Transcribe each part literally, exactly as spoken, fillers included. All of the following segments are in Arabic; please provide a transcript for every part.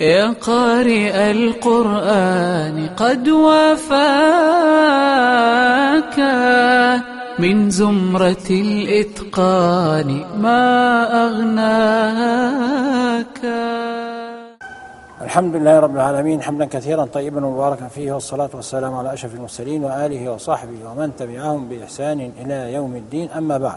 يا قارئ القرآن قد وافاك من زمرة الإتقان ما أغناك. الحمد لله رب العالمين، حمدا كثيرا طيبا مباركا فيه، والصلاة والسلام على أشرف المرسلين وآله وصحبه ومن تبعهم بإحسان إلى يوم الدين. أما بعد،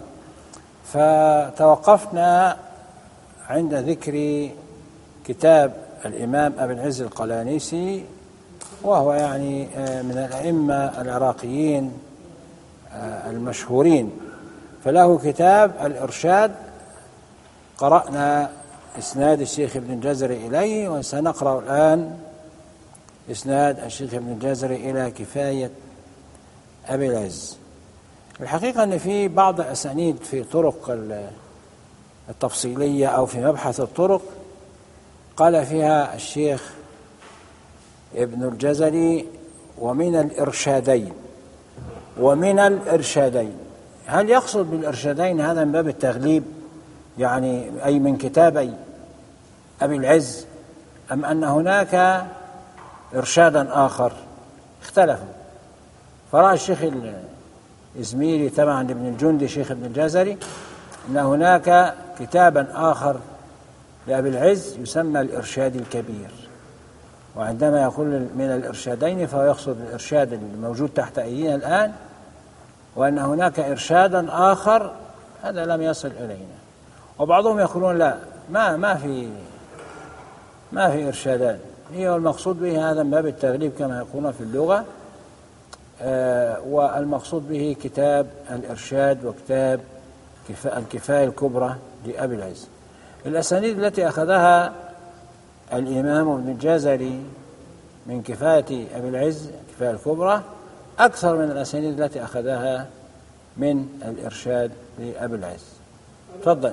فتوقفنا عند ذكر كتاب الإمام أبي العز القلانيسي، وهو يعني من الأئمة العراقيين المشهورين، فله كتاب الإرشاد. قرأنا إسناد الشيخ ابن الجزري إليه، وسنقرأ الآن إسناد الشيخ ابن الجزري إلى كفاية أبي العز. الحقيقة أن في بعض الأسانيد في طرق التفصيلية أو في مبحث الطرق قال فيها الشيخ ابن الجزري ومن الإرشادين ومن الإرشادين. هل يقصد بالإرشادين هذا من باب التغليب، يعني أي من كتابي أبي العز، أم أن هناك إرشادا آخر؟ اختلفوا، فرأى الشيخ الإزميري تبعا لابن الجندي شيخ ابن الجزري أن هناك كتابا آخر لأبي العز يسمى الإرشاد الكبير، وعندما يقول من الإرشادين فهو يقصد الإرشاد الموجود تحت أيدينا الآن، وأن هناك إرشادا آخر هذا لم يصل إلينا. وبعضهم يقولون لا، ما ما في ما في إرشادان، هي المقصود به هذا من باب التغليب كما يقولون في اللغة، آه والمقصود به كتاب الإرشاد وكتاب الكفاية الكبرى لأبي العز. الأسانيد التي أخذها الإمام ابن الجزري من كفاية أبي العز الكفاية الكبرى أكثر من الأسانيد التي أخذها من الإرشاد لأبي العز. تفضل.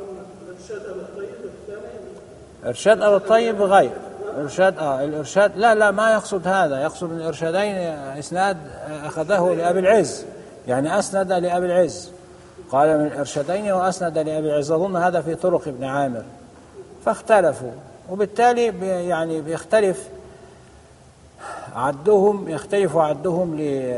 إرشاد أبي الطيب غير إرشاد آه الإرشاد لا لا ما يقصد هذا، يقصد الإرشادين إسناد أخذه لأبي العز، يعني أسند لأبي العز، قال من الإرشادين وأسند لأبي العز. أظن هذا في طرق ابن عامر، فاختلفوا، وبالتالي يعني بيختلف عدهم يختلف عدهم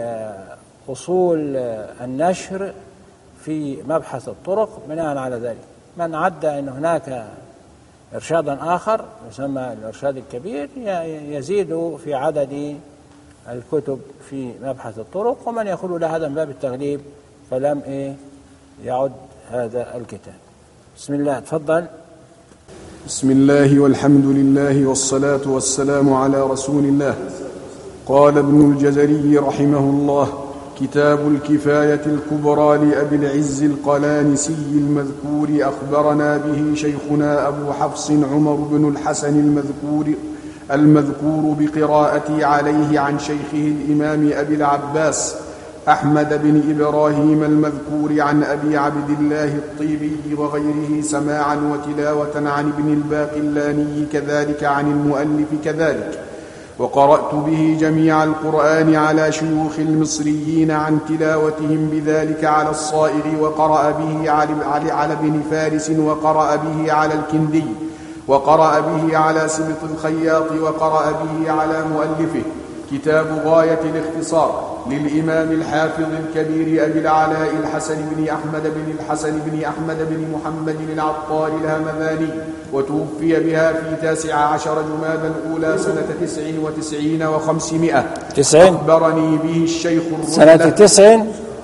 لأصول النشر في مبحث الطرق بناء على ذلك. من عد أن هناك إرشادا آخر يسمى الإرشاد الكبير يزيد في عدد الكتب في مبحث الطرق، ومن يقول له هذا من باب التغليب فلم إيه يعد هذا الكتاب. بسم الله، تفضل. بسم الله والحمد لله والصلاة والسلام على رسول الله. قال ابن الجزري رحمه الله: كتاب الكفاية الكبرى لأبي العز القلانسي المذكور أخبرنا به شيخنا أبو حفص عمر بن الحسن المذكور المذكور بقراءتي عليه عن شيخه الإمام أبي العباس أحمد بن إبراهيم المذكور عن أبي عبد الله الطيبي وغيره سماعا وتلاوة عن ابن الباقلاني كذلك عن المؤلف كذلك. وقرأت به جميع القرآن على شيوخ المصريين عن تلاوتهم بذلك على الصائغ، وقرأ به على, على ابن فارس، وقرأ به على الكندي، وقرأ به على سبط الخياط، وقرأ به على مؤلفه. كتاب غاية الاختصار للإمام الحافظ الكبير أبي العلاء الحسن بن أحمد بن الحسن بن أحمد بن محمد العطار الهمذاني، وتوفي بها في تاسع عشر جمادى الأولى سنة تسع وتسعين وخمسمائة. أخبرني به الشيخ سنة تسع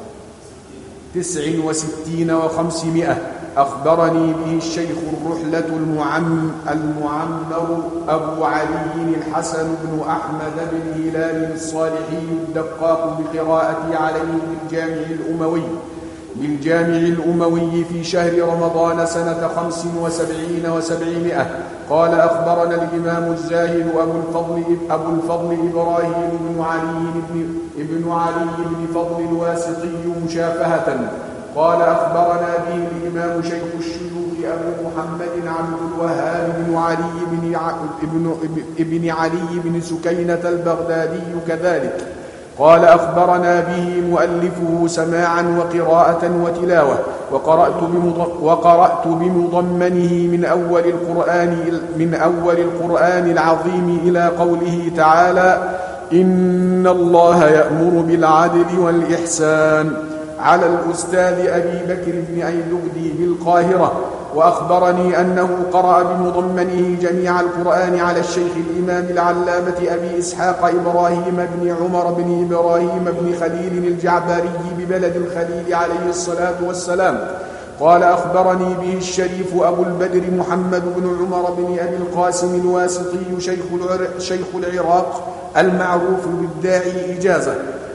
تسع وستين وخمسمائة. أخبرني به الشيخ الرحلة المعم المعمر أبو علي الحسن بن أحمد بن هلال الصالحي الدقاق بقراءتي عليه بالجامع الأموي بالجامع الأموي في شهر رمضان سنة خمس وسبعين وسبعمائة. قال أخبرنا الإمام الزاهد أبو الفضل أبو الفضل إبراهيم بن علي بن ابن علي بن فضل الواسطي مشافهة. قال أخبرنا به الإمام شيخ الشيوخ أبو محمد عبد الوهاب بن علي بن ابن ابن علي بن سكينة البغدادي كذلك. قال أخبرنا به مؤلفه سماعا وقراءة وتلاوة، وقرأت, وقرأت بمضمنه من أول القرآن, من أول القرآن العظيم إلى قوله تعالى: إن الله يأمر بالعدل والإحسان، على الأستاذ أبي بكر بن عيدغدي بالقاهرة. وأخبرني أنه قرأ بمضمنه جميع القرآن على الشيخ الإمام العلامة أبي إسحاق إبراهيم بن عمر بن إبراهيم بن خليل الجعبري ببلد الخليل عليه الصلاة والسلام. قال أخبرني به الشريف أبو البدر محمد بن عمر بن أبي القاسم الواسطي شيخ العراق المعروف بالداعي إجازة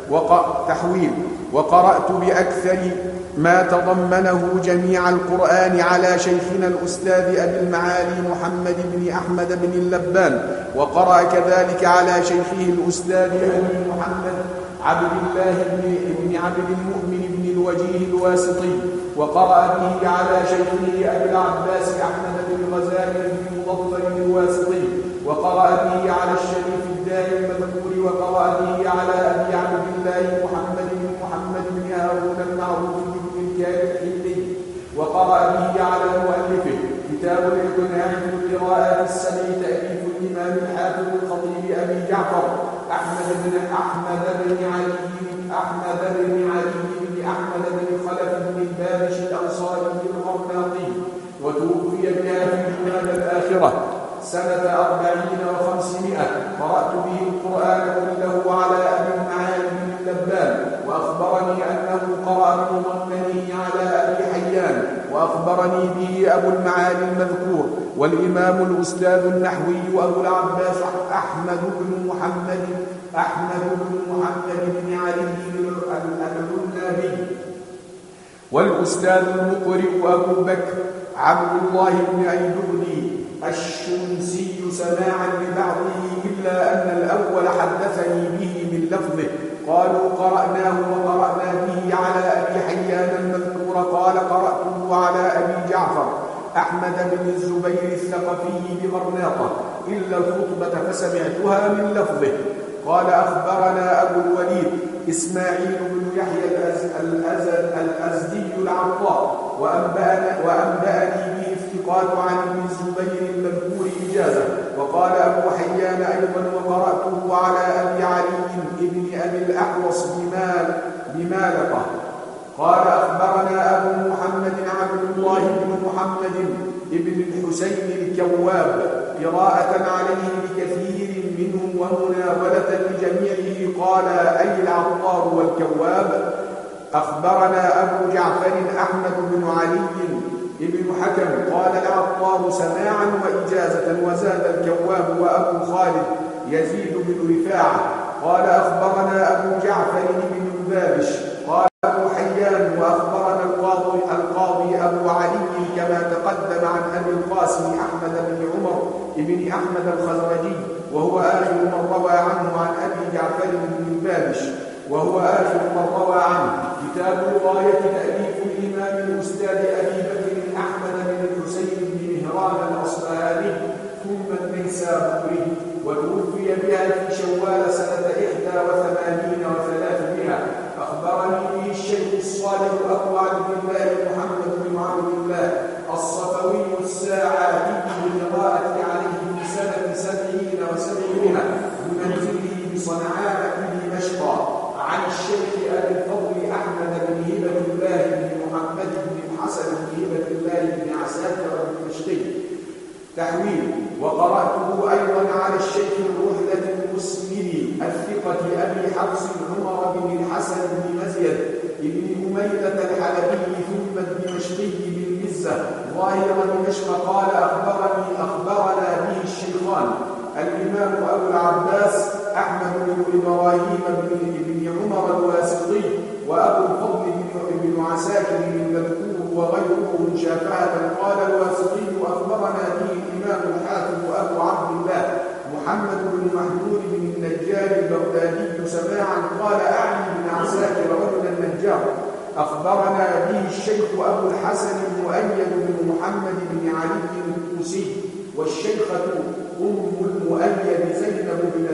وتحويل. وقرأت بأكثر ما تضمنه جميع القرآن على شيخنا الأستاذ أبي المعالي محمد بن أحمد بن اللبان. وقرأ كذلك على شيخه الأستاذ أبي محمد عبد الله بن عبد المؤمن بن الوجيه الواسطي. وقرأ به على شيخه أبي العباس أحمد بن غزالي بن مضطر الواسطي. وقرأ به على الشريف الداعي المذكور. وقرأ به على أبي عبد الله محمد بن محمد بن هارون المعروف بن الكائن الحلي. وقرأ به على مؤلفه كتاب الإقناع في القراءات السبع تأليف الإمام الحافظ الخطيب أبي جعفر أحمد بن أحمد بن علي أحمد بن علي بن أحمد بن خلف بن البابش الأنصاري القرناطي، وتوفي بها في جماد الآخرة سنة أربعين وخمسمائة. قرأت به القرآن كله على أبي المعالي بن اللبان. وأخبرني أنه قرأ بمضمنه على أبي حيان. وأخبرني به أبو المعالي المذكور والإمام الأستاذ النحوي أبو العباس أحمد بن محمد أحمد بن محمد بن علي العنابي، والأستاذ المقرئ أبو بكر عبد الله بن عيدغدي الشمسي سماعا لبعضه، إلا أن الأول حدثني به من لفظه. قالوا قرأناه وقرأنا به على أبي حيان المذكور. قال قرأته على أبي جعفر أحمد بن الزبير الثقفي بغرناطة إلا الخطبة فسمعتها من لفظه. قال أخبرنا أبو الوليد إسماعيل بن يحيى الأزدي العطار، وأنبأني به افتقاد عن ابن الزبير المذكور إجازة. وقال أبو حيان أيضا وقرأته على أبي علي بن أبي الأحوص بمالقة. قال أخبرنا أبو محمد عبد الله بن محمد بن الحسين الكواب قراءة عليه بكثير منهم ومناولة لجميعه. قال أي العطار والكواب. أخبرنا أبو جعفر أحمد بن علي بن حكم قال العطار سماعا وإجازة. وزاد الكواب وأبو خالد يزيد بن رفاعة. قال أخبرنا أبو جعفر بن البابش. قال أبو حيان وأخبرنا القاضي, القاضي أبو علي كما تقدم عن أبي القاسم أحمد بن عمر بن أحمد الخزرجي، وهو آخر من روى عنه عن أبي جعفر بن البابش، وهو آخر من روى عنه. كتاب الغاية تأليف الإمام الأستاذ أبي بكر أحمد بن الحسين بن مهران الأصبهاني ثم النيسابوري، وتوفي بها في شوال سنة إحدى وثمانين وثلاثمائة. أخبرني به الشيخ الصالح أبو عبد الله محمد بن عبد الله الصفوي الساعدي بالقراءة عليه في سنة سبعين وسبعمائة بمنزله بصنعاء بدمشق، عن الشيخ أبي الفضل أحمد بن هبة الله بن محمد بن الحسن بن هبة الله بن عساكر الدمشقي تحويل. وقرأته أيضا على الشيخ الرحلة المسلمي الثقة أبي حفص عمر بن الحسن بن مزيد بن هميلة الحلبي ثم الدمشقي بالمزة ظاهر دمشق. قال أخبرني أخبرنا به الشيخان الإمام أبو العباس أحمد بن إبراهيم بن عمر الواسطي وأبو الفضل بن عساكر المذكور وغيره مشافهة. قال الواسطي أخبرنا به الإمام الحافظ أبو عبد الله محمد بن محمود بن النجار البغدادي سماعا. قال أعني بن عساكر رجل النجار. أخبرنا به الشيخ أبو الحسن المؤيد بن محمد بن علي الكوسي والشيخة أم المؤيد زينب بن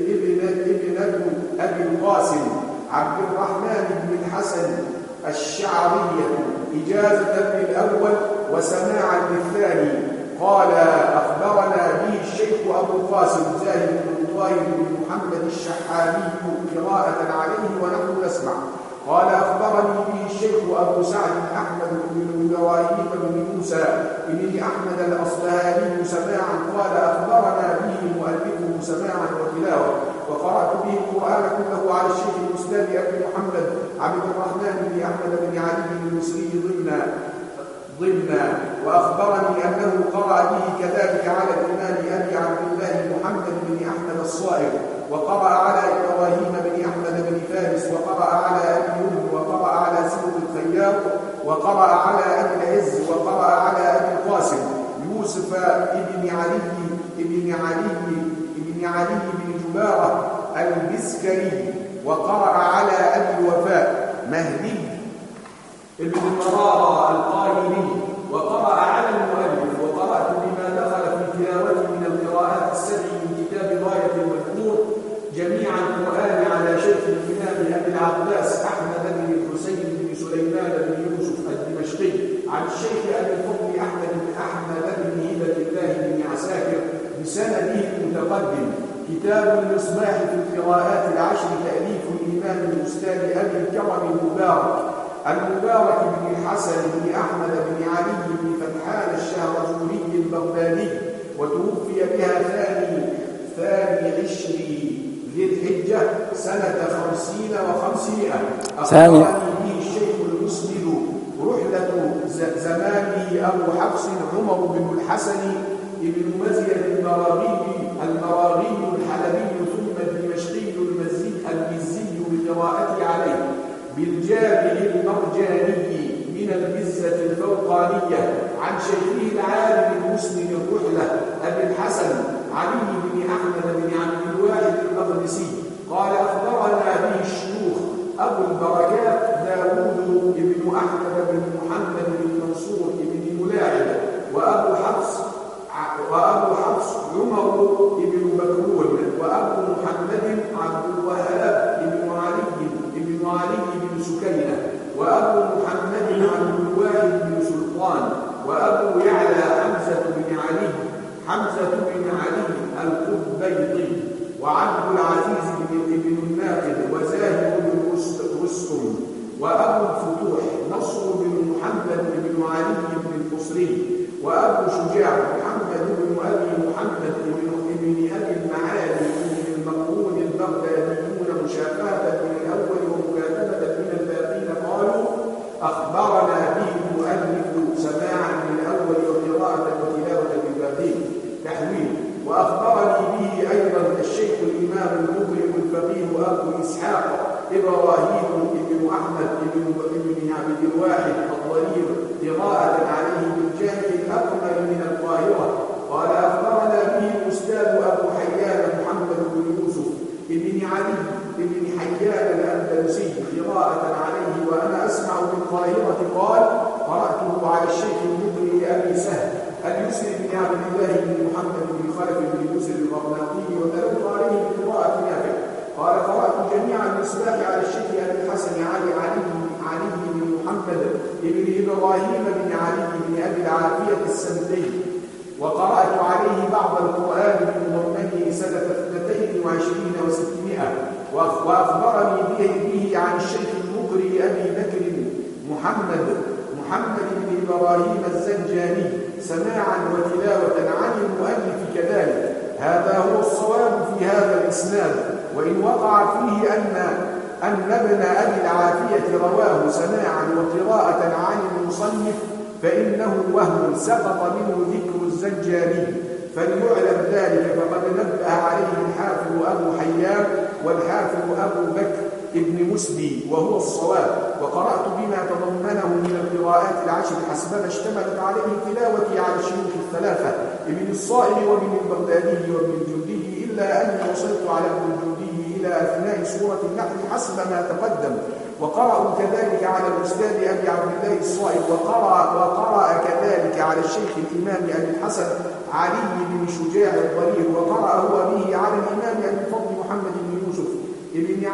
ابن أبي القاسم عبد الرحمن بن الحسن الشعرية إجازة للأول وسماعا للثاني. قال أخبرنا به الشيخ أبو القاسم زاهد بن طاهر بن محمد الشحامي قراءة عليه ونحن نسمع. قال أخبرني به الشيخ أبو سعد أحمد بن إبراهيم بن موسى بن أحمد الأصبهاني سماعا. قال أخبرنا به مؤلفه سماعا وتلاوة. وقرأت به القرآن كله على الشيخ الأستاذ أبي محمد عبد الرحمن بن أحمد بن علي المصري ضمنا ضمنا وأخبرني أنه قرأ به كذلك على الإمام أبي عبد الله محمد بن أحمد الصائغ، وقرأ على إبراهيم بن أحمد بن فارس، وقرأ على أبي يوم، وقرأ على سيد الخياط، وقرأ على أبي العز، وقرأ على أبي القاسم يوسف بن علي بن علي بن علي بن جبارة البسكري، وقرأ على أبي الوفاء مهدي ابن مرارة القائلي، وقرأ على المؤلف. وقرأت بما دخل في تلاوته من القراءات السبع من كتاب غاية المذكور جميع القرآن على شيخ الإمام أبي العباس أحمد بن الحسين بن سليمان بن يوسف الدمشقي عن الشيخ أبي الفضل أحمد بن أحمد بن هبة الله بن عساكر بسنده المتقدم. كتاب المصباح في القراءات العشر تأليف الإمام الأستاذ أبي الكرم المبارك المبارك بن الحسن بن أحمد بن علي بن فتحان الشهرزوري البغدادي، وتوفي بها ثاني ثاني عشر ذي الحجة سنة خمسين وخمسمائة. أخبرني به الشيخ المسند رحلة زمانه أبو حفص عمر بن الحسن بن مزيد المراغي المراغي الحلبي ثم الدمشقي المزي المزي بقراءته عليه بالجامع المرجاني من المزة الفوقانية عن شيخه العالم المسلم الرحلة أبي الحسن علي بن أحمد بن عبد الواحد المقدسي. قال أخبرنا به الشيوخ أبو البركات داوود بن أحمد بن محمد بن منصور بن ملاعب، وأبو حفص وأبو حفص عمر بن مكرون، وأبو محمد عبد الوهاب بن علي بن علي بن سكينة، وأبو محمد عبد الواحد بن سلطان، وأبو يعلى حمزة بن علي حمزة بن علي القبيطي، وعبد العزيز بن الناقد، وزاهد بن رستم، وأبو الفتوح نصر بن محمد بن علي بن القصري، وأبو شجاع محمد بن أبي محمد بن ابن أبي المعالي بن المقرون البغداديون مشافهة من الأول ومكاتبة من الباقين. قالوا أخبرنا به المؤلف سماعا من الأول وقراءة وتلاوة بالباقين. تحويل. وأخبرني به أيضا الشيخ الإمام المبرم الفقيه أبو إسحاق إبراهيم بن أحمد بن عبد الواحد الضرير قراءة عليه بالجامع الأكمل من القاهرة. قال أخبرنا به الأستاذ أبو حيان محمد بن يوسف بن علي بن حيان الأندلسي قراءة عليه وأنا أسمع بالقاهرة. قال قرأته على الشيخ المقري أبي سهل اليسري بن عبد الله بن محمد بن خلف بن يسر الغرناطي، وتلوت عليه بقراءة نافع. قال قرأت جميع المصباح على الشيخ أبي الحسن علي علي علي بن محمد بن إبراهيم بن علي بن أبي العافية السندي، وقرأت عليه بعض القرآن بمضمنه سنة اثنتين وعشرين وستمائة. وأخبرني به عن الشيخ المقري أبي بكر محمد محمد بن إبراهيم الزنجاني سماعا وتلاوة عن المؤلف كذلك. هذا هو الصواب في هذا الإسناد، وإن وقع فيه أن أن ابن أبي العافية رواه سماعا وقراءة عن المصنف فإنه وهم سقط منه ذكر الزنجاني، فليعلم ذلك. فقد نبه عليه الحافظ أبو حيان والحافظ أبو بكر ابن مسدي وهو الصواب. وقرأت بما تضمنه من القراءات العشر حسب ما اشتملت عليه تلاوتي على الشيوخ الثلاثة ابن الصائب وابن البغدادي وابن الجندي، إلا أني وصلت على ابن الجندي إلى أثناء سورة النحل حسب ما تقدم. وقرأوا كذلك على الأستاذ أبي عبد الله الصائب، وقرأ, وقرأ كذلك على الشيخ الإمام أبي الحسن علي بن شجاع الضرير، وقرأ هو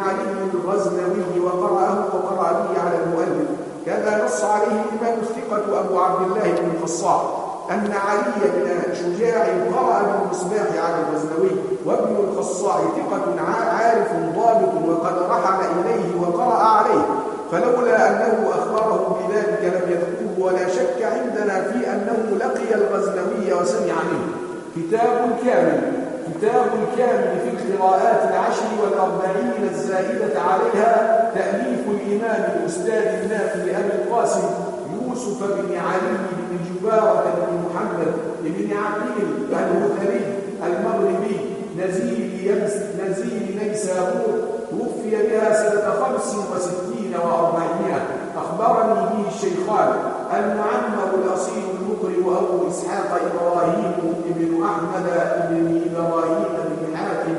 علي الغزنوي وقرأه وقرأ به على المؤلف. كذا نص عليه الإمام الثقة أبو عبد الله بن الخصاع أن علي بن شجاع قرأ بالمصباح على الغزنوي، وابن الخصاع ثقة عارف ضابط وقد رحل إليه وقرأ عليه، فلولا أنه أخبره بذلك لم يذكره، ولا شك عندنا في أنه لقي الغزنوي وسمع منه. كتاب كامل كتاب كامل في القراءات العشر والأربعين الزائدة عليها، تأليف الإمام الأستاذ النافع أبي القاسم يوسف بن علي بن جبارة بن محمد بن عقيل الهذلي المغربي نزيل نزيل نيسابور، توفي بها سنة خمس وستين وأربعمائة. أخبرني به الشيخان المعمر الأصيل المقرئ أبو إسحاق إبراهيم بن أحمد بن إبراهيم بن حاتم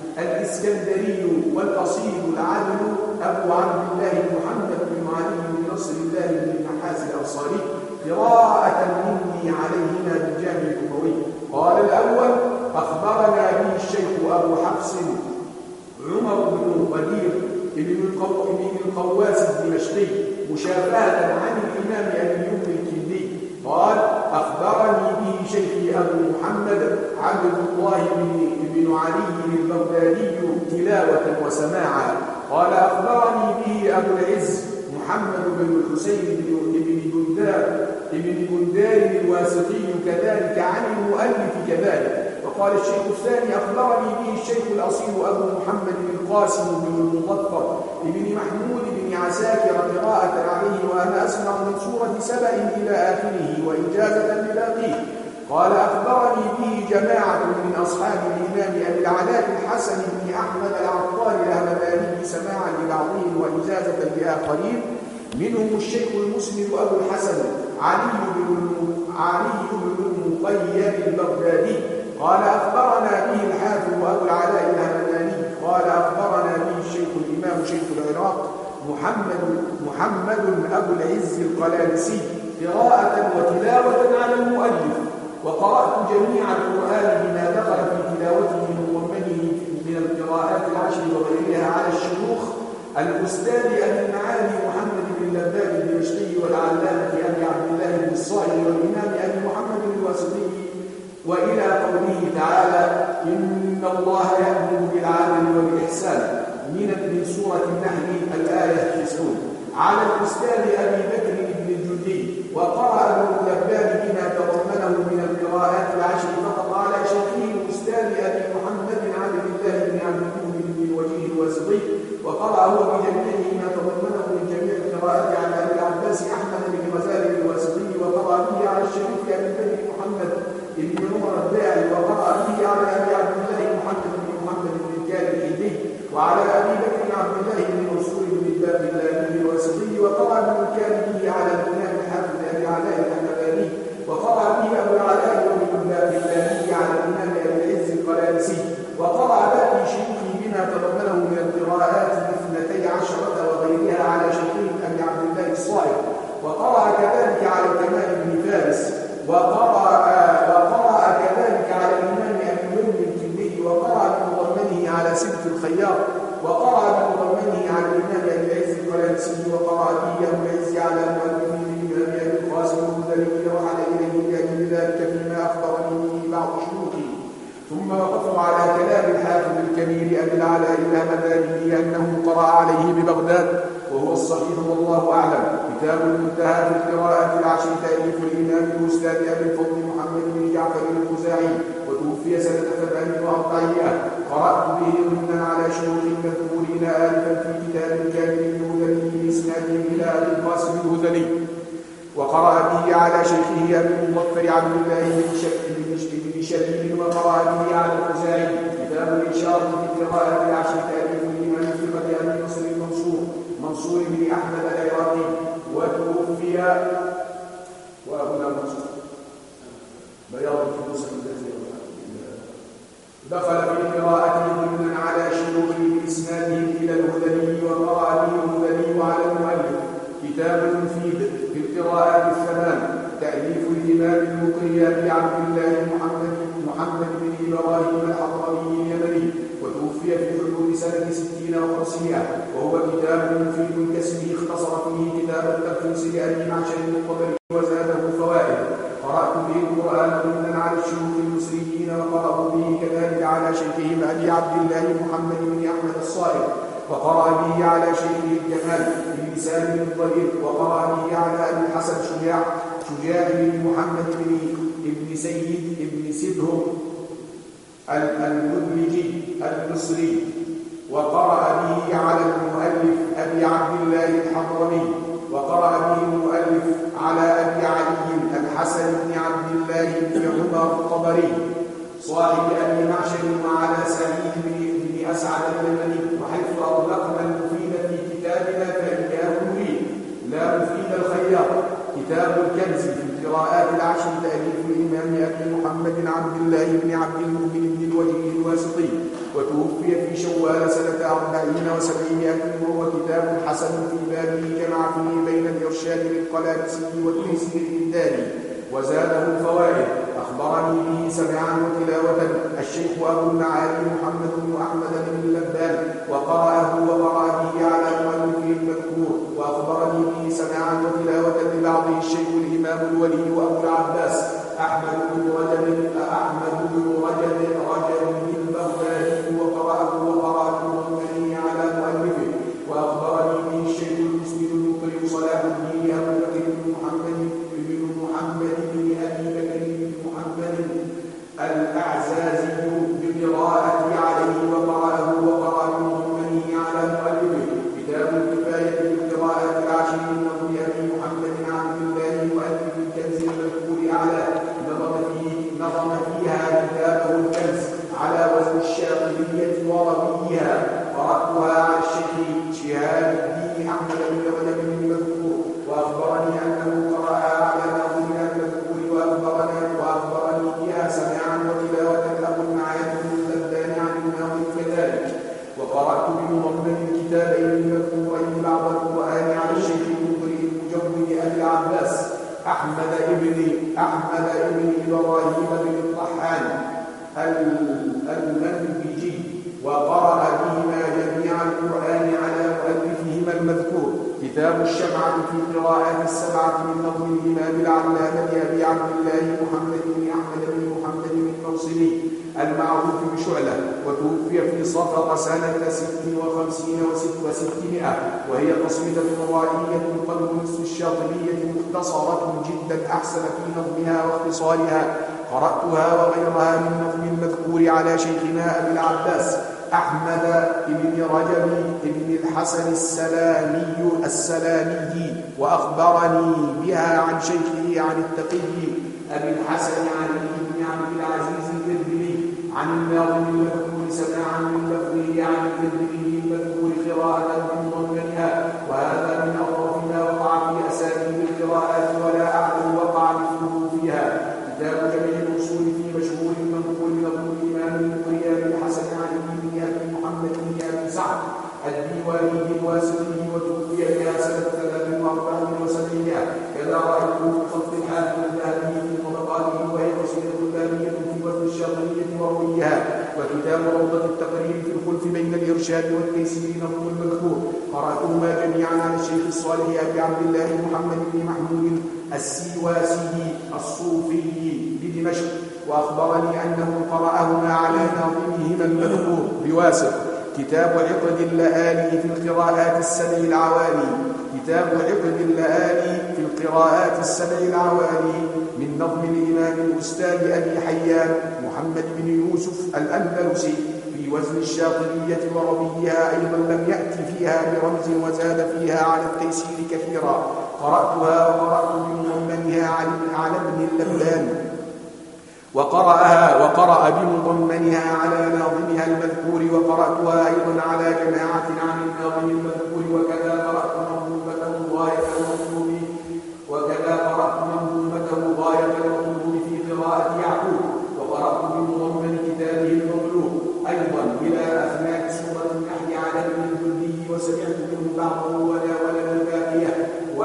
الإسكندري، والأصيل العدل أبو عبد الله محمد بن علي بن نصر الله بن النحاس الأنصاري، قراءة مني عليهما بالجامع الأموي. قال الأول: أخبرنا به الشيخ أبو حفص عمر بن قدير بن القواس الدمشقي مشافهة عن الإمام أبي يوسف الكندي قال: أخبرني به شيخي أبو محمد عبد الله بن علي البغدادي تلاوة وسماعا. قال: أخبرني به أبو العز محمد بن الحسين بن بندار بن بندار الواسطي كذلك عن المؤلف كذلك. وقال الشيخ الثاني: أخبرني به الشيخ الأصيل أبو محمد القاسم بن المظفر بن محمود بن عساكر قراءة عليه، وأنا أسمع من سورة سبأ إلى آخره وإجازة لباقيه. قال: أخبرني به جماعة من أصحاب الإمام أبي العلاء الحسن بن أحمد العطار الهمداني سماعا لبعضهم وإجازة لآخرين، منهم الشيخ المسلم أبو الحسن علي بن علي بن المقيد البغدادي. قال: أخبرنا به الحافظ أبو العلاء الهمداني. قال: أخبرنا به الشيخ الإمام شيخ العراق محمد محمد أبو العز القلالسي قراءة وتلاوة على المؤلف. وقرأت جميع القرآن بما دخل في تلاوته من ضمنه من القراءات العشر وغيرها على الشيوخ الأستاذ أبي المعالي محمد بن لباب الدمشقي، والعلامة أبي عبد الله بن الصائب، والإمام أبي محمد الواسطي، وإلى قوله تعالى: إن الله يأمر بالعدل والإحسان من سورة النحل الآية تسعون، على الأستاذ أبي بكر بن الجدي. وقرأ ابن اللباب بما تضمنه من القراءات العشر فقط على شيخه الأستاذ أبي محمد عبد الله بن عبد المؤمن بن الوجيه الواسطي. وقرأ هو بجميعه ما تضمنه من جميع القراءات على أبي العباس أحمد بن غزال الواسطي. وقرأ به على الشريف أبي بكر محمد بن عمر الداعي. وقرأ به على أبي عبد الله محمد بن محمد بن الكاري الحدي، وعلى أبي بكر عبد الله بن منصور بن الباب اللامي الواسطي. وقرأ ابن الكاري به على الإمام الحافظ أبي العلاء الحمداني. وقرأ به أبو العلاء بن الباب اللامي على الإمام أبي العز القلالسي. وقرأ باقي شيوخه بما تضمنه من القراءات الاثنتي عشرة وغيرها على شيخه أبي عبد الله الصائب. وقرأ كذلك على الكمال بن فارس. وقرأ وقرأ كذلك على الإمام أبي يوم الكندي. وقرأ بمضمنه على سبت الخياط. وقرأ بمضمنه على الإمام أبي العز القلالسي. وقرأ به أبو العز على مؤلفه الإمام أبي القاسم الهذلي وعلى إليه لأجل ذلك فيما أخبرني بعض شيوخه. ثم وقفوا على كلام الحافظ الكبير أبي العلاء الهمداني لأنه قرأ عليه ببغداد، وهو الصحيح والله أعلم. كتاب المنتهى في القراءة العشر، تأليف الإمام الأستاذ أبي الفضل محمد بن جعفر الخزاعي، وتوفي سنة سبع وأربعمائة. قرأت به ضمنا على شيوخ المذكورين آلفا في كتاب كامل الهذلي بإسناده إلى أبي القاسم الهذلي. وقرأ به على شيخه أبي المظفر عبد الله بن شديد. وقرأ به على الخزاعي. كتاب الإشارة في القراءة العشر، تأليف الإمام الثقة أبي نصر المنصور منصور بن أحمد العراقي، وتوفي وهنا منصور بياض الفلوس التي دخل في قراءته ضمنا على شيوخه بإسناده إلى الهذلي. وقرأ به الهذلي على المؤلف. كتاب مفيد في القراءات الثمان، تأليف الإمام المقري أبي عبد الله محمد محمد بن إبراهيم الحضرمي اليمني، وتوفي في حدود سنة ستين وخمسمائة وخمسمائة، وهو كتاب مفيد كاسمه، اختصر فيه كتاب التلخيص لأبي معشر الطبري وزاده فوائد. قرأت به القرآن ممنا على الشيوخ المصريين، وقرأوا به كذلك على شيخهم أبي عبد الله محمد بن أحمد الصائغ، وقرأ به على شيخه الجمال بن سالم الضرير، وقرأ به على أبي الحسن شجاع شجاع بن محمد بن ابن سيد ابن سدهم المدلجي المصري، وقرأ به على المؤلف أبي عبد الله الحضرمي، وقرأ به المؤلف على أبي علي الحسن بن عبد الله بن عمر الطبري صاحب أبي معشر، وعلى سعيد بن أسعد اليمني. وحيث أطلقنا المفيد في كتابنا فإياه نريد لا مفيد الخيار. كتاب الكنز في القراءات العشر تأليف الإمام أبي محمد عبد الله بن عبد المؤمن بن الوجيه الواسطي، وتوفي في شوال سنة أربعين وسبعمائة، وهو كتاب حسن في بابه جمع فيه بين الإرشاد للقلادسي والتيسير الإمدادي وزاده الفوائد. أخبرني به سمعا وتلاوة الشيخ أبو المعالي محمد بن أحمد بن اللبان، وقرأه وقرأ به على مؤلفه المذكور. وأخبرني به سمعا وتلاوة لبعضه الشيخ الإمام الولي أبو العباس أحمد بن رجب أحمد بن رجب رجب البغدادي، وقرأه وقرأ المؤمنين على مؤلفه. وأخبرني به الشيخ المسلم المقرئ صلاح الدين أبو بكر بن محمد بن محمد بن أبي بكر بن محمد الأعزازي بقراءة عليه، وقرأه وقرأ المؤمنين على مؤلفه. كتاب الكفاية في القراءات العشر من نظم أبي محمد عبد الله مؤلف الكنز المذكور أعلى، نظم فيه نظم فيها كتابه الكنز على وزن الشاطبية وربيها. قرأتها على الشيخ شهاب الدين أحمد بن رجب المذكور، وأخبرني أنه قرأها على ناظمها المذكور، وأخبرنا وأخبرني بها سمعا وتلاوة أبو المعالي بن اللبان عن الناظم كذلك. وقرأت بمضمن الكتابين المذكورين بعض القرآن على الشيخ المقرئ المجود أبي العباس أحمد ابن أحمد ابن إبراهيم بن الطحان المنبجي، وقرأ بهما جميع القرآن على مؤلفهما المذكور. كتاب الشمعة في قراءات السبعة من نظم الإمام العلامة أبي عبد الله محمد بن أحمد بن محمد الموصلي المعروف بشعلة، وتوفي في صفر سنة ست وخمسين وستمائة، وهي تصميدة مرائية قلب نصف الشاطبية مختصرة جدا أحسن في نظمها واختصارها. قرأتها وغيرها من نظم المذكور على شيخنا أبي العباس أحمد بن رجب بن الحسن السلامي السلامي، وأخبرني بها عن شيخه عن التقي أبي الحسن علي بن عبد العزيز الكربلي عن الناظم المذكور سماعا من لفظه عن الكربلي المذكور قراءة بمضمنها. وهذا من أطراف ما وقع في أساليب القراءات، ولا أعلم وقع مثله فيها. كتاب جميع الأصول في مشهور منقول نظم الإمام المقرئ أبي الحسن علي بن أبي محمد بن أبي سعد الديواني الواسطي، وتوفي بها سنة ثلاث وأربعين وسبعمائة. كذا رأيته في خط الحاكم الذهبي في طبقاته، وهي قصيدة ثانية في وزن الشاطبية ورويها. وكتاب روضة التقرير في الخلف بين الإرشاد والتيسير نظم المذكور. قرأتهما جميعا على الشيخ الصالح أبي عبد الله محمد بن محمود السيواسي الصوفي بدمشق، وأخبرني أنه قرأهما على ناظمهما المذكور بواسط. كتاب عقد اللآلي في القراءات السبع العوالي. كتاب عقد اللآلي في القراءات السبع العوالي من نظم الإمام الأستاذ أبي حيان محمد بن يوسف الأندلسي في وزن الشاطبية وربيها، أيضا لم يأتي فيها برمز، وزاد فيها على التيسير كثيرا. قرأتها وقرأت بمضمنها على ابن اللبان، وقرأها وقرأ بمضمنها على ناظمها المذكور. وقرأتها أيضا على جماعة عن الناظم المذكور. وكذا قرأت منظومته غاية المطلوب وكذا قرأت منظومته غاية المطلوب في قراءة يعقوب. وقرأت بمضمن كتابه المطلوب أيضا إلى أثناء سورة النحل على ابن الجندي، وسمعت منه بعضه وناولني باقيه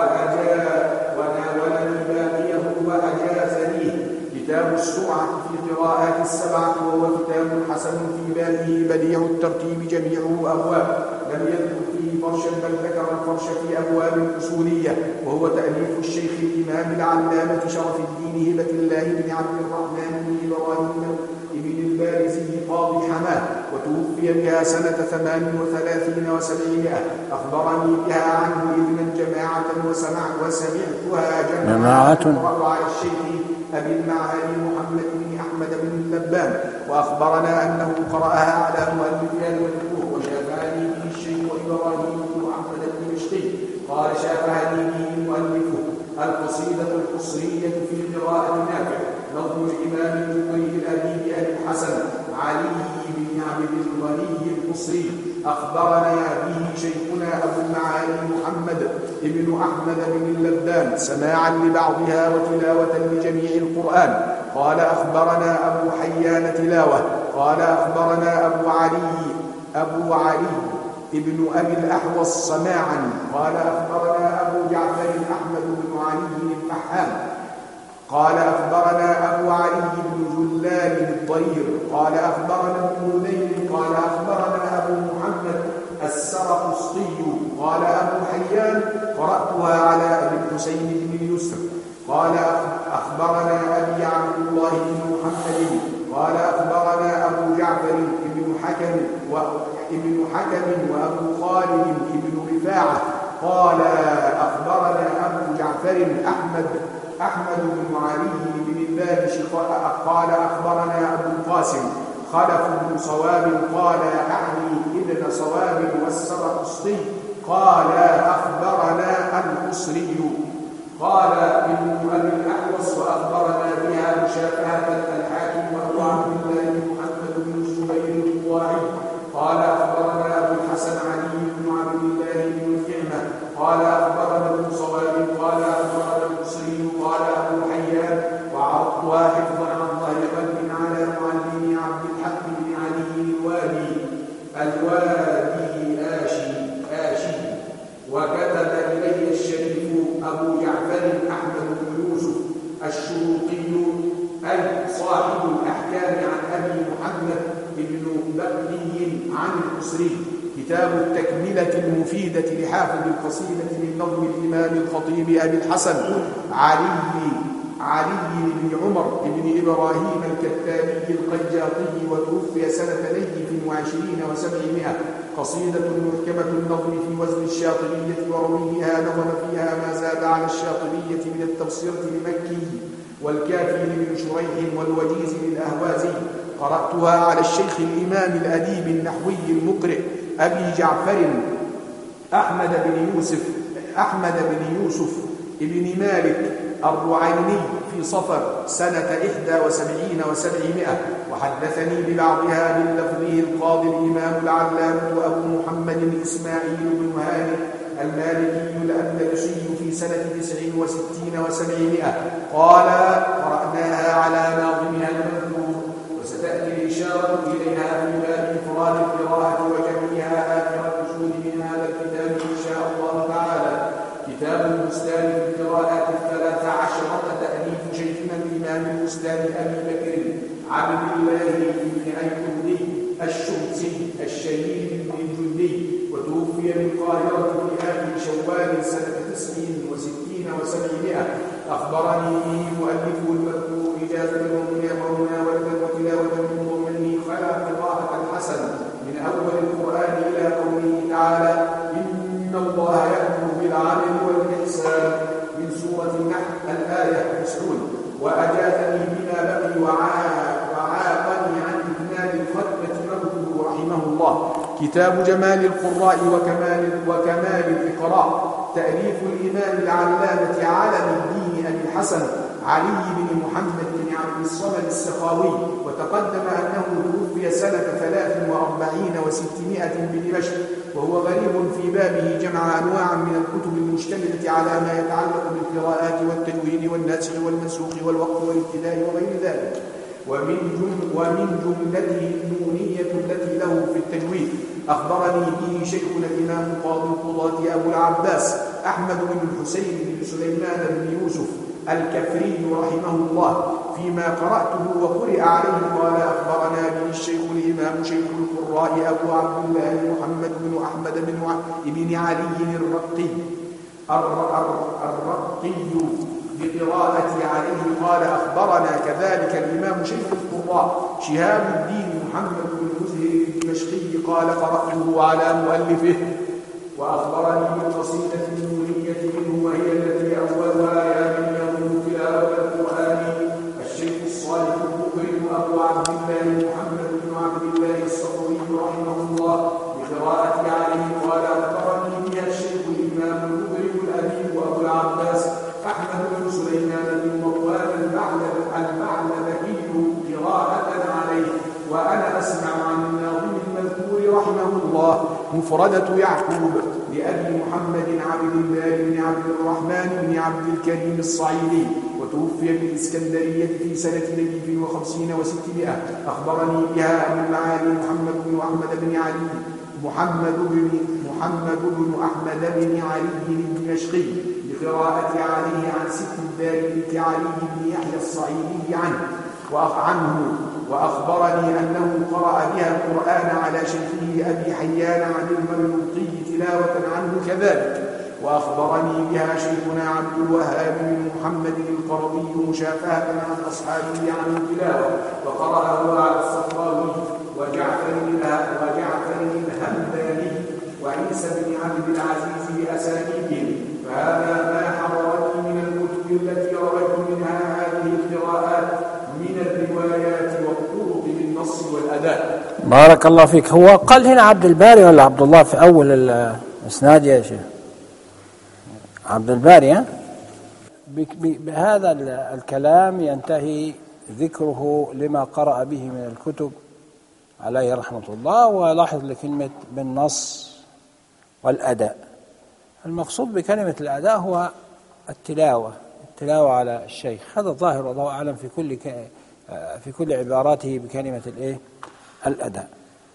وناولني باقيه وأجازنيه. كتاب السرعة في قراءات السبعة، وهو كتاب حسن في بابه بديع الترتيب جميعه أبواب، ولم يذكر فيه فرشا بل ذكر الفرش في أبواب الأصولية، وهو تأليف الشيخ الإمام العلامة شرف الدين هبة الله بن عبد الرحمن بن إبراهيم بن البارزي قاضي حماه، وتوفي بها سنة ثمان وثلاثين وسبعمائة. أخبرني بها عنه إذنا جماعة وسمع وسمعتها جماعة على الشيخ أبي المعالي محمد بن أحمد بن اللبان، وأخبرنا أنه قرأها على مؤلفها المذكور، وشافعني به الشيخ إبراهيم بن أحمد الدمشقي قال شافعني به مؤلفه القصيدة القصرية في قراءة نافع نظم الإمام المقري الأديب أبي الحسن علي بن عبد الغني القصري. أخبرنا به شيخنا أبو المعالي محمد بن أحمد بن اللبان سماعا لبعضها وتلاوة لجميع القرآن. قال أخبرنا أبو حيان تلاوة. قال أخبرنا أبو علي أبو علي ابن أبي الأحوص سماعا. قال أخبرنا أبو جعفر أحمد بن علي الفحام. قال أخبرنا أبو علي بن جلال الضرير. قال أخبرنا ابن ليل. قال أخبرنا أبو محمد السرقسطي. قال أبو حيان قرأتها على أبي الحسين بن يسر. قال أخبرنا أبي عبد الله بن محمد. قال أخبرنا أبو جعفر بن حكم وابن حكم وأبو خالد بن رفاعة. قال أخبرنا أبو جعفر أحمد أحمد بن علي بن البابش. قال أخبرنا أبو القاسم خلف بن صواب. قال أعني ابن صواب والسرقسطي. قال أخبرنا القصري. قال ابن أبي الأحوص وأخبرنا بها مشافهة الحاكم وأبو عبد الله محمد بن الزبير الطواعي. قال أخبرنا أبو الحسن علي بن عبد الله بن الكعمة. قال أخبرنا ابن صواب. قال أخبرنا القصري. قال أبو حيان وعرضتها حفظا عن ظهر قلب على معلم عبد الحق بن علي الوادي الوادي آشي آشي. وكتب إلي الشريف أبو جعفر أحمد بن يوسف الشروقي أي صاحب الأحكام عن أبي محمد بن بكري عن القصري كتاب التكملة المفيدة لحافظ القصيدة من نظم الإمام الخطيب أبي الحسن علي علي بن عمر بن إبراهيم الكتابي القجاطي، وتوفي سنة نيف وعشرين وسبعمائة. قصيدة محكمة النظم في وزن الشاطبية ورويها، نظم فيها ما زاد على الشاطبية من التبصرة لمكي والكافي لابن شريح والوجيز للأهوازي. قرأتها على الشيخ الإمام الأديب النحوي المقرئ أبي جعفر أحمد بن يوسف أحمد بن يوسف ابن مالك الرعيني في صفر سنة إحدى وسبعين وسبعمائة. وحدثني ببعضها من لفظه القاضي الإمام العلامة أبو محمد إسماعيل بن هانئ المالكي الأندلسي في سنة تسع وستين وسبعمائة. قال قرأناها على ناظمها المذكور، وستأتي الإشارة إليها في باب إفراد القراءة وجميعها آخر الفصول من هذا الكتاب إن شاء الله تعالى. كتاب البستان في القراءات الثلاث عشرة تأليف شيخنا الإمام البستان أبي بكر عبد الله بن أيوبي الشمسي الشهيد بن الجندي، وتوفي بالقاهرة في آخر شوال سنة تسع وستين وسبعمائة. أخبرني به مؤلفه المذكور إجازة ومناولة وتلاوة من ضمنه خلا قراءة الحسن من أول القرآن إلى قوله تعالى إن الله يأمر بالعدل والإحسان من سورة النحل الآية تسعون. وأجازني بما بقي وعاقني عن إكمال الختمة موته رحمه الله. كتاب جمال القراء وكمال وكمال الإقراء تأليف الإمام العلامة عالم الدين أبي الحسن علي بن محمد بن عبد الصمد السخاوي، وتقدم أنه توفي سنة ثلاث وأربعين وستمائة بدمشق، وهو غريب في بابه جمع أنواعا من الكتب المشتملة على ما يتعلق بالقراءات والتجويد والنسخ والمنسوخ والوقف والابتداء وغير ذلك. ومن ومن جملته النونية التي له في التجويد. أخبرني به شيخنا الإمام قاضي القضاة أبو العباس أحمد بن الحسين بن سليمان بن يوسف الكفري رحمه الله فيما قرأته وقرئ عليه قال أخبرنا به الشيخ الإمام شيخ القراء أبو عبد الله محمد بن أحمد بن علي الرقي الرقي بقراءة عليه قال أخبرنا كذلك الإمام شيخ القراء شهاب الدين محمد بن مزهر الدمشقي قال قرأته على مؤلفه وأخبرني بالقصيدة النونية منه وهي التي أولها يا من يظن تلاوة القرآن الشيخ الصالح المقرن أبو عبد الله محمد بن عبد الله الصفوي رحمه الله بقراءة عليه قال أخبرني بها الشيخ الإمام المقرن الأديب أبو العباس أحمد بن سليمان بن مروان المعلمي قراءة عليه وأنا أسمع عن الناظم المذكور رحمه الله مفردة يعقوب لأبي محمد عبد الله بن عبد الرحمن بن عبد الكريم الصعيدي وتوفي بالإسكندرية في سنة نجيب وخمسين وستمائة. أخبرني بها أبو المعالي محمد بن أحمد بن علي محمد بن محمد بن أحمد بن علي الدمشقي بقراءة عليه عن ست الداري علي بن يحيى الصعيدي عنه وعنه وأخبرني أنه قرأ بها القرآن على شيخه أبي حيان عن المريوطي تلاوة عنه كذلك. وأخبرني بها شيخنا عبد الوهاب بن محمد القرضي مشافهة عن أصحابه عن التلاوة وقرأه على الصفراوي وجعفر وجعفر الهمداني وعيسى بن عبد العزيز بأسانيدهم فهذا ما حضرني من الكتب التي رويت منها هذه القراءات من الروايات والطرق بالنص والأداء. بارك الله فيك. هو قال هنا عبد الباري ولا عبد الله في أول الإسناد يا شيخ؟ عبد الباري. ها؟ بهذا الكلام ينتهي ذكره لما قرأ به من الكتب عليه رحمة الله. ولاحظ لكلمة بالنص والأداء، المقصود بكلمة الأداء هو التلاوة التلاوة على الشيخ. هذا الظاهر والله أعلم في كل ك... في كل عباراته بكلمة الإيه؟ الأداء.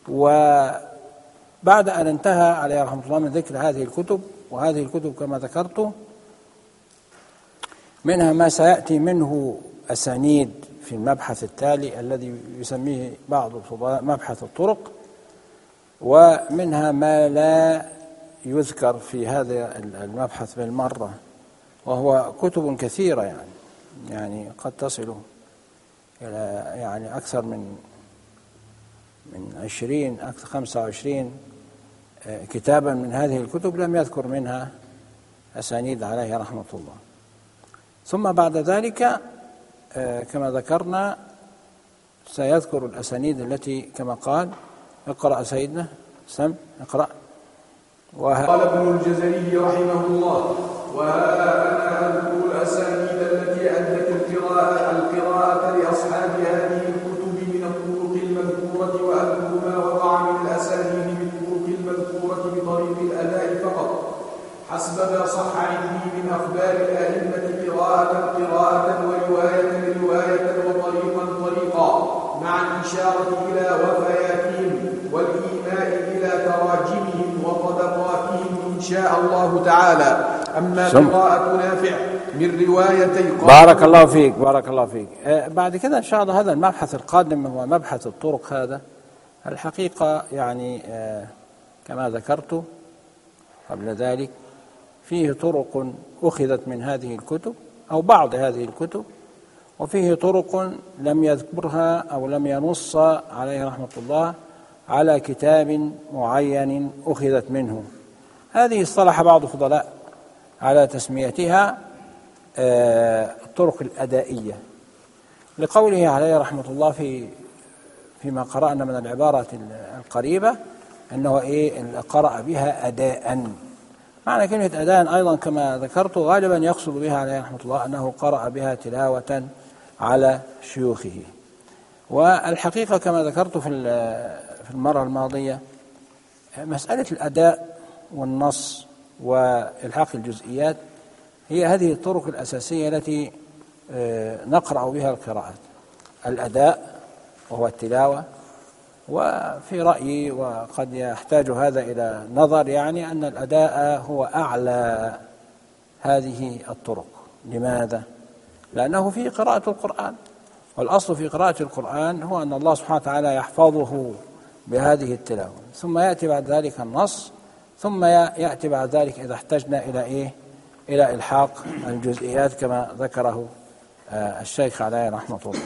وبعد أن انتهى عليه رحمة الله من ذكر هذه الكتب، وهذه الكتب كما ذكرت منها ما سيأتي منه أسانيد في المبحث التالي الذي يسميه بعض الفضلاء مبحث الطرق، ومنها ما لا يذكر في هذا المبحث بالمرة، وهو كتب كثيرة يعني يعني قد تصل إلى يعني أكثر من من عشرين أكثر خمسة وعشرين كتابا من هذه الكتب لم يذكر منها أسانيد عليه رحمة الله. ثم بعد ذلك كما ذكرنا سيذكر الأسانيد التي كما قال اقرأ سيدنا سم اقرأ. قال ابن الجزري رحمه الله وها أنا أذكر الأسانيد التي أدت القراءة القراءة لأصحاب هذه الكتب من الطرق المذكورة وأذكر ما وقع من الأسانيد بالطرق المذكورة بطريق الأداء فقط حسب ما صح عندي من أخبار الأئمة قراءة قراءة ورواية رواية وطريقا طريقا مع الإشارة إلى وفياتهم والإيماء إلى تراجمهم وطبقاتهم إن شاء الله تعالى. أما قراءة نافع من روايتي بارك الله فيك بارك الله فيك آه بعد كده إن شاء الله هذا المبحث القادم هو مبحث الطرق. هذا الحقيقة يعني آه كما ذكرت قبل ذلك فيه طرق أخذت من هذه الكتب أو بعض هذه الكتب، وفيه طرق لم يذكرها أو لم ينص عليه رحمة الله على كتاب معين أخذت منه. هذه اصطلح بعض الفضلاء على تسميتها الطرق الأدائية لقوله عليه رحمة الله في فيما قرأنا من العبارة القريبة أنه إيه قرأ بها أداء. معنى كلمة أداء أيضا كما ذكرت غالبا يقصد بها عليه رحمة الله أنه قرأ بها تلاوة على شيوخه. والحقيقة كما ذكرت في في المرة الماضية مسألة الأداء والنص وإلحاق الجزئيات هي هذه الطرق الأساسية التي نقرأ بها القراءات. الأداء وهو التلاوة، وفي رأيي وقد يحتاج هذا إلى نظر يعني أن الأداء هو أعلى هذه الطرق. لماذا؟ لأنه فيه قراءة القرآن والأصل في قراءة القرآن هو أن الله سبحانه وتعالى يحفظه بهذه التلاوة، ثم يأتي بعد ذلك النص، ثم يأتي بعد ذلك إذا احتجنا إلى إيه؟ إلى إلحاق الجزئيات كما ذكره الشيخ عليه رحمة الله.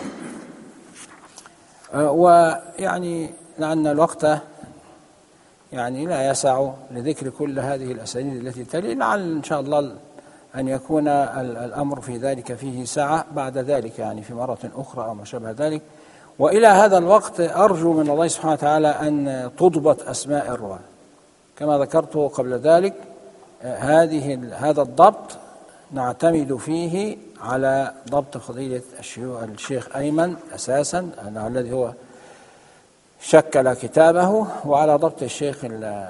ويعني لأن الوقت يعني لا يسع لذكر كل هذه الأسانيد التي تلي، لعل إن شاء الله أن يكون الأمر في ذلك فيه سعة بعد ذلك، يعني في مرة أخرى أو ما شابه ذلك. وإلى هذا الوقت أرجو من الله سبحانه وتعالى أن تضبط أسماء الرواة كما ذكرته قبل ذلك. هذه هذا الضبط نعتمد فيه على ضبط فضيلة الشيخ أيمن أساسا الذي هو شكل كتابه، وعلى ضبط الشيخ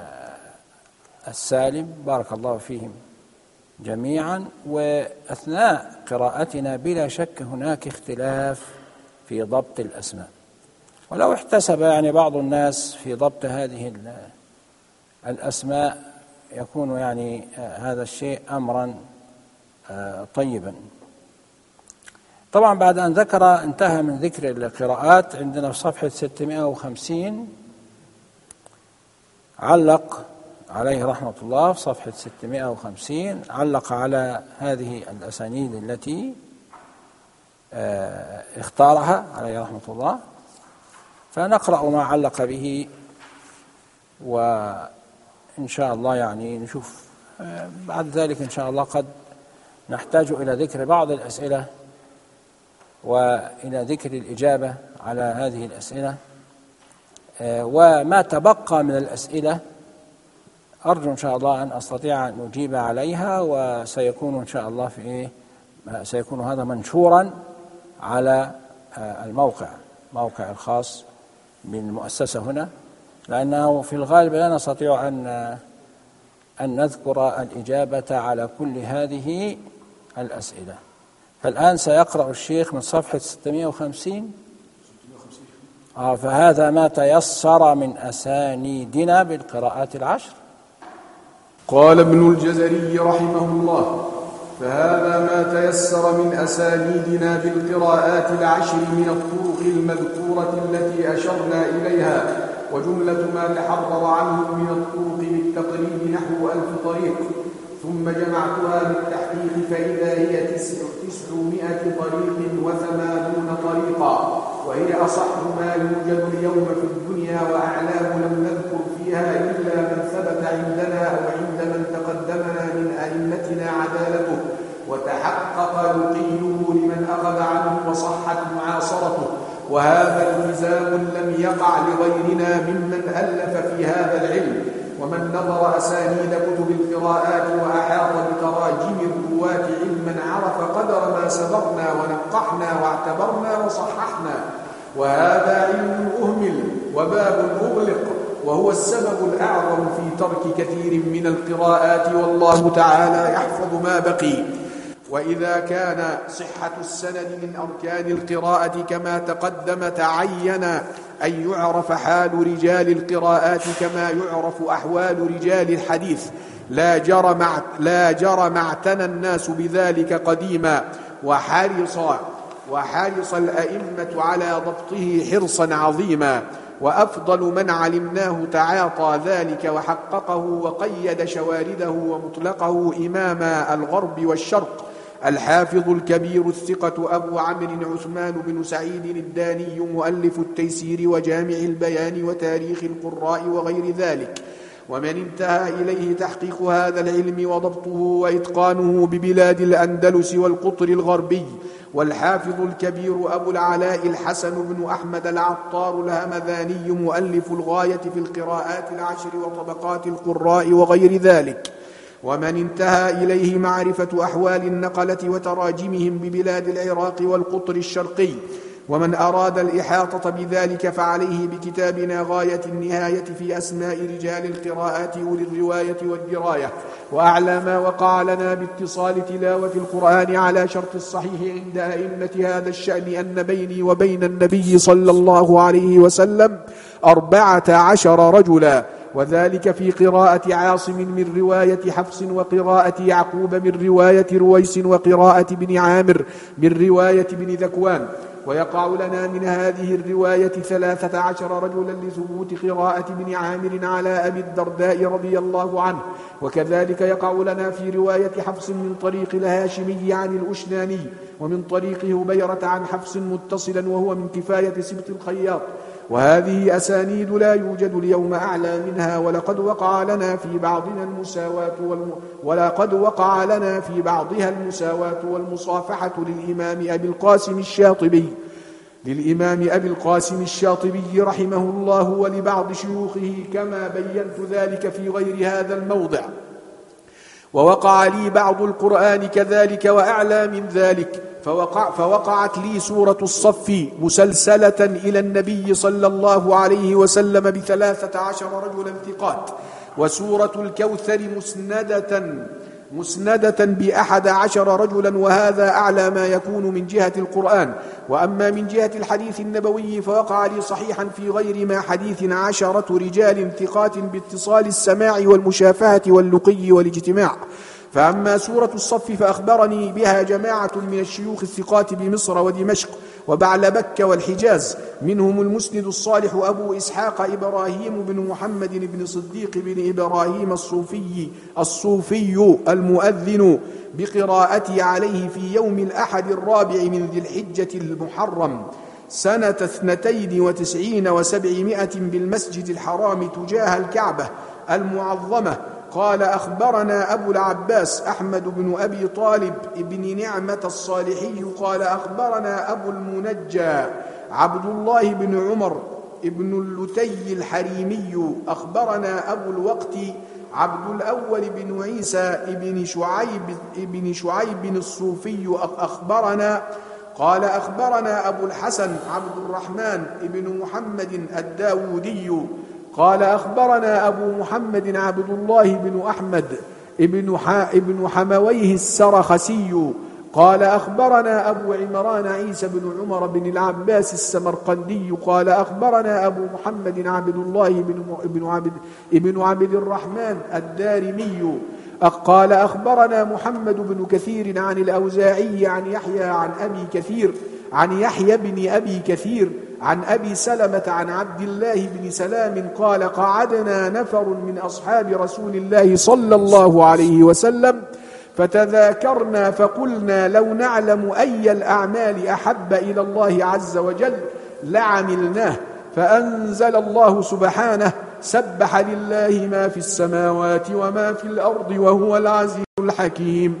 السالم بارك الله فيهم جميعا. وأثناء قراءتنا بلا شك هناك اختلاف في ضبط الأسماء، ولو احتسب يعني بعض الناس في ضبط هذه الأسماء يكون يعني هذا الشيء أمرا طيبا. طبعا بعد أن ذكر انتهى من ذكر القراءات، عندنا في صفحة ستمائة وخمسين علق عليه رحمة الله، في صفحة ستمائة وخمسين علق على هذه الأسانيد التي اختارها عليه رحمة الله، فنقرأ ما علق به، وإن شاء الله يعني نشوف بعد ذلك إن شاء الله قد نحتاج إلى ذكر بعض الأسئلة وإلى ذكر الإجابة على هذه الأسئلة، وما تبقى من الأسئلة أرجو إن شاء الله أن أستطيع أن أجيب عليها، وسيكون إن شاء الله في إيه سيكون هذا منشورا على الموقع موقع الخاص بالمؤسسة هنا، لأنه في الغالب لا نستطيع أن أن نذكر الإجابة على كل هذه الأسئلة. فالآن سيقرأ الشيخ من صفحة ستمائة وخمسين، آه فهذا ما تيسر من أسانيدنا بالقراءات العشر. قال ابن الجزري رحمه الله: فهذا ما تيسر من أسانيدنا بالقراءات العشر من الطرق المذكورة التي أشرنا إليها، وجملة ما تحرر عنه من الطرق بالتقريب نحو ألف طريق، ثم جمعتها بالتحقيق فإذا هي تسعمائة طريق وثمانون طريقا، وهي أصح ما يوجد اليوم في الدنيا، وأعلام لم نذكر فيها إلا من ثبت عندنا أو عند من تقدمنا من أئمتنا عدالته وتحقق لقيه لمن أخذ عنه وصحت معاصرته، وهذا التزام لم يقع لغيرنا ممن ألف في هذا العلم. ومن نظر أسانيد كتب القراءات وأحاط بتراجم الرواة علما عرف قدر ما سبقنا ونقحنا واعتبرنا وصححنا، وهذا علم أهمل وباب أغلق، وهو السبب الأعظم في ترك كثير من القراءات، والله تعالى يحفظ ما بقي. وإذا كان صحة السند من أركان القراءة كما تقدم تعين أن يعرف حال رجال القراءات كما يعرف أحوال رجال الحديث، لا جرم لا جرم اعتنى الناس بذلك قديما، وحرص وحرص الأئمة على ضبطه حرصا عظيما، وأفضل من علمناه تعاطى ذلك وحققه وقيد شوارده ومطلقه إمام الغرب والشرق الحافظ الكبير الثقة أبو عمرو عثمان بن سعيد الداني مؤلف التيسير وجامع البيان وتاريخ القراء وغير ذلك. ومن انتهى إليه تحقيق هذا العلم وضبطه وإتقانه ببلاد الأندلس والقطر الغربي، والحافظ الكبير أبو العلاء الحسن بن أحمد العطار الهمذاني مؤلف الغاية في القراءات العشر وطبقات القراء وغير ذلك. ومن انتهى إليه معرفة أحوال النقلة وتراجمهم ببلاد العراق والقطر الشرقي. ومن أراد الإحاطة بذلك فعليه بكتابنا غاية النهاية في أسماء رجال القراءات أولي الرواية والدراية. وأعلى ما وقع لنا باتصال تلاوة القرآن على شرط الصحيح عند أئمة هذا الشأن أن بيني وبين النبي صلى الله عليه وسلم أربعة عشر رجلا، وذلك في قراءة عاصم من رواية حفص، وقراءة يعقوب من رواية رويس، وقراءة بن عامر من رواية بن ذكوان. ويقع لنا من هذه الرواية ثلاثة عشر رجلا لثبوت قراءة ابن عامر على أبي الدرداء رضي الله عنه. وكذلك يقع لنا في رواية حفص من طريق الهاشمي عن الأشناني، ومن طريق هبيرة عن حفص متصلا وهو من كفاية سبط الخياط. وهذه أسانيد لا يوجد اليوم أعلى منها. ولقد وقع لنا في بعضنا المساواة والم... ولقد وقع لنا في بعضها المساواة والمصافحة للإمام أبي القاسم الشاطبي للإمام أبي القاسم الشاطبي رحمه الله ولبعض شيوخه، كما بينت ذلك في غير هذا الموضع. ووقع لي بعض القرآن كذلك وأعلى من ذلك، فوقع فوقعت لي سورة الصف مسلسلة إلى النبي صلى الله عليه وسلم بثلاثة عشر رجلا ثقات، وسورة الكوثر مسندة مسندة بأحد عشر رجلا، وهذا أعلى ما يكون من جهة القرآن. وأما من جهة الحديث النبوي فوقع لي صحيحا في غير ما حديث عشرة رجال ثقات باتصال السماع والمشافهة واللقي والاجتماع. فأما سورة الصف فأخبرني بها جماعة من الشيوخ الثقات بمصر ودمشق وبعلبك والحجاز، منهم المسند الصالح أبو إسحاق إبراهيم بن محمد بن صديق بن إبراهيم الصوفي الصوفي المؤذن بقراءتي عليه في يوم الأحد الرابع من ذي الحجة المحرم سنة اثنتين وتسعين وسبعمائة بالمسجد الحرام تجاه الكعبة المعظمة. قال أخبرنا أبو العباس أحمد بن أبي طالب بن نعمة الصالحي قال أخبرنا أبو المنجى عبد الله بن عمر ابن اللتي الحريمي أخبرنا أبو الوقت عبد الأول بن عيسى ابن شعيب ابن شعيب الصوفي أخبرنا قال أخبرنا أبو الحسن عبد الرحمن ابن محمد الداودي قال أخبرنا أبو محمد عبد الله بن أحمد ابن, ابن حمويه السرخسي قال أخبرنا أبو عمران عيسى بن عمر بن العباس السمرقندي قال أخبرنا أبو محمد عبد الله بن, ابن, عبد ابن عبد الرحمن الدارمي قال أخبرنا محمد بن كثير عن الأوزاعي عن يحيى عن أبي كثير عن يحيى بن أبي كثير عن أبي سلمة عن عبد الله بن سلام قال قعدنا نفر من أصحاب رسول الله صلى الله عليه وسلم فتذاكرنا فقلنا لو نعلم أي الأعمال أحب إلى الله عز وجل لعملناه، فأنزل الله سبحانه سبح لله ما في السماوات وما في الأرض وهو العزيز الحكيم.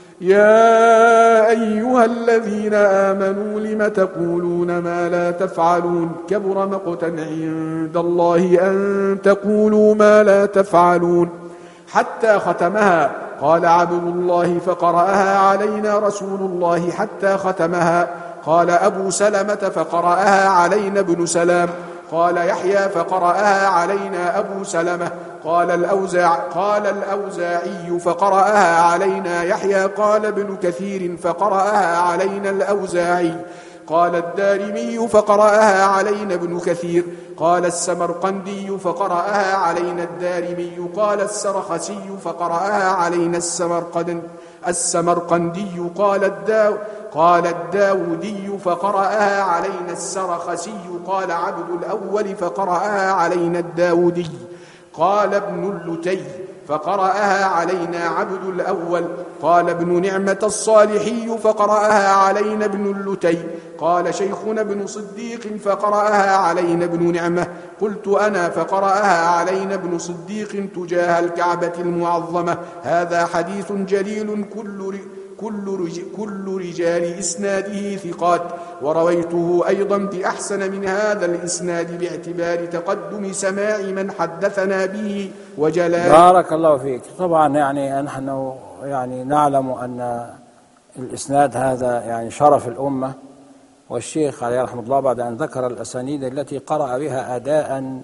يا أيها الذين آمنوا لم تقولون ما لا تفعلون كبر مقتا عند الله أن تقولوا ما لا تفعلون حتى ختمها. قال عبد الله فقرأها علينا رسول الله حتى ختمها. قال أبو سلمة فقرأها علينا ابن سلام. قال يحيى فقرأها علينا أبو سلمة. قال الأوزاع قال الأوزاعي فقرأها علينا يحيى. قال ابن كثير فقرأها علينا الأوزاعي. قال الدارمي فقرأها علينا ابن كثير. قال السمرقندي فقرأها علينا الدارمي. قال السرخسي فقرأها علينا السمرقند السمرقندي. قال الداو قال الداودي فقرأها علينا السرخسي. قال عبد الأول فقرأها علينا الداودي. قال ابن اللتي فقرأها علينا عبد الأول. قال ابن نعمة الصالحي فقرأها علينا ابن اللتي. قال شيخنا ابن صديق فقرأها علينا ابن نعمة. قلت أنا فقرأها علينا ابن صديق تجاه الكعبة المعظمة. هذا حديث جليل كل كل كل رجال إسناده ثقات، ورويته أيضا بأحسن من هذا الإسناد باعتبار تقدم سماع من حدثنا به وجلال. بارك الله فيك. طبعا يعني نحن يعني نعلم أن الإسناد هذا يعني شرف الأمة، والشيخ عليه رحمة الله بعد أن ذكر الأسانيد التي قرأ بها أداء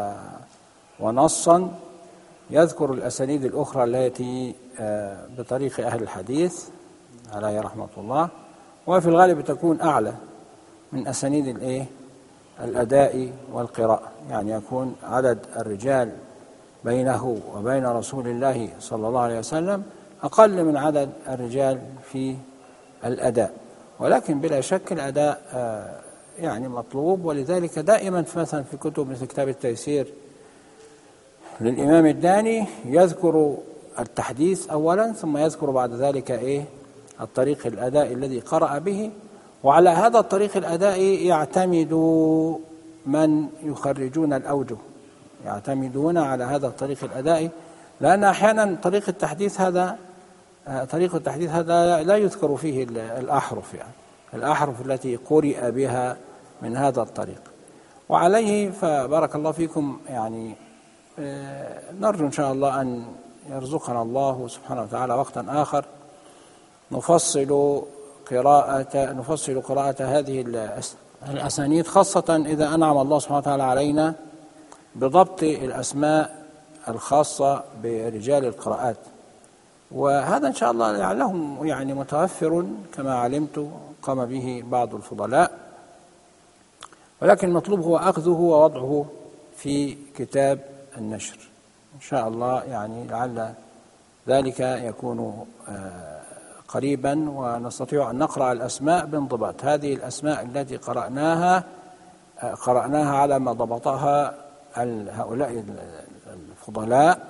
ونصا يذكر الأسانيد الأخرى التي بطريق أهل الحديث عليه رحمة الله، وفي الغالب تكون أعلى من أسانيد الإيه الأداء والقراءة، يعني يكون عدد الرجال بينه وبين رسول الله صلى الله عليه وسلم أقل من عدد الرجال في الأداء. ولكن بلا شك الأداء يعني مطلوب. ولذلك دائما مثلا في كتب مثل كتاب التيسير للإمام الداني يذكر التحديث أولا، ثم يذكر بعد ذلك إيه الطريق الأداء الذي قرأ به، وعلى هذا الطريق الأداء يعتمد من يخرجون الأوجه، يعتمدون على هذا الطريق الأداء، لأن أحيانا طريق التحديث هذا طريق التحديث هذا لا يذكر فيه الأحرف، يعني الأحرف التي قرئ بها من هذا الطريق. وعليه فبارك الله فيكم يعني نرجو إن شاء الله أن يرزقنا الله سبحانه وتعالى وقتا آخر نفصل قراءة نفصل قراءة هذه الأسانيد، خاصة إذا أنعم الله سبحانه وتعالى علينا بضبط الأسماء الخاصة برجال القراءات. وهذا إن شاء الله لعلهم يعني متوفر كما علمت قام به بعض الفضلاء، ولكن المطلوب هو أخذه ووضعه في كتاب النشر إن شاء الله، يعني لعل ذلك يكون قريبا ونستطيع أن نقرأ الأسماء بانضباط. هذه الأسماء التي قرأناها قرأناها على ما ضبطها هؤلاء الفضلاء،